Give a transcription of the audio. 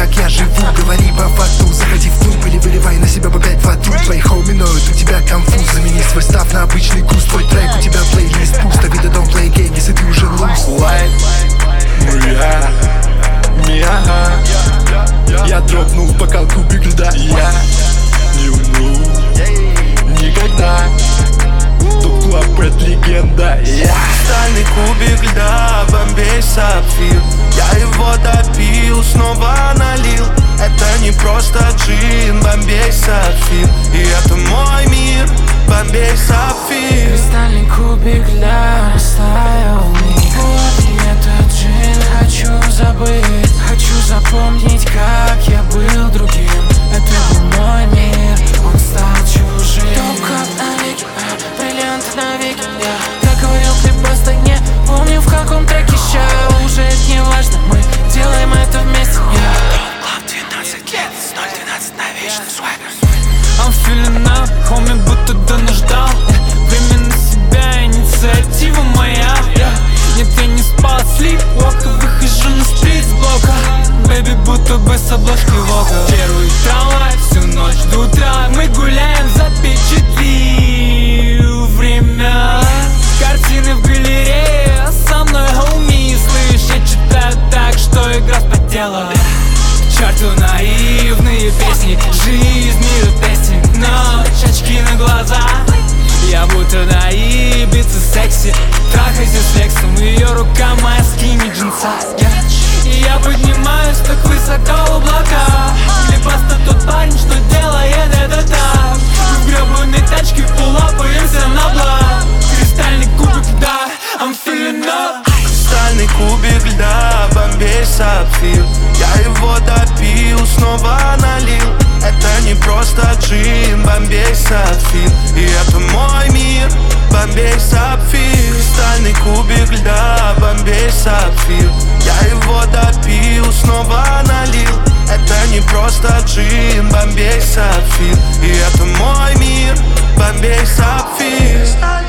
как я живу. Говори по факту, заходи в клуб или выливай на себя по 5 воду. Твои хоуми ноют, у тебя конфуз. Замени свой став на обычный куст. Твой трек, у тебя плейлист пусто. Вида don't play game, если ты уже луз. Я дропнул бокал, кубик льда. Я не умру никогда. Топ-клаб, это легенда. Кристальный кубик льда, Бомбей сапфир. Я его допил, снова налил. Это не просто джин, Бомбей сапфир. И это мой мир, Бомбей сапфир. Кристальный кубик льда растаял миг. Вот и этот джин хочу забыть. Хочу запомнить, как я был другим. Это был мой мир, он стал чужим. Топ-клаб навеки, бриллианты навеки. Я как говорил клип просто не помню в каком треке ща. Уже это не важно, мы делаем это вместе. Топ-клаб 12 лет, 012 навечно свайпер. I'm feeling up, homie, будто давно ждал. Время на себя, инициатива моя. Нет, я не спал, слип-вока. Выхожу на стрит с блока. Бэби, будто бы с обложки Вога. Первый трамвай, всю ночь до утра. Мы гуляем, запечатлив время. Картины в галерее, а со мной хоуми. Слышь, я читаю так, что игра спотела. К черту наивные песни, жизнь миру тестинг. Ночь, очки на глаза. Я будто на Ибице секси. Трахайся с лексом, ее рука моя скини джинса. И я поднимаюсь так высоко в облака. Или просто тот парень, что делает это так. Мы в гребаной тачке пулапаемся на блок. Кристальный кубик льда, I'm feeling up. Кристальный кубик льда, Бомбей сапфир. Я его допил, снова налил. Это не просто джин, Бомбей сапфир. И это мой мир, Бомбей сапфир. Кристальный кубик льда, Бомбей сапфир. Я его допил, снова налил. Это не просто джин, Бомбей сапфир. И это мой мир, Бомбей сапфир.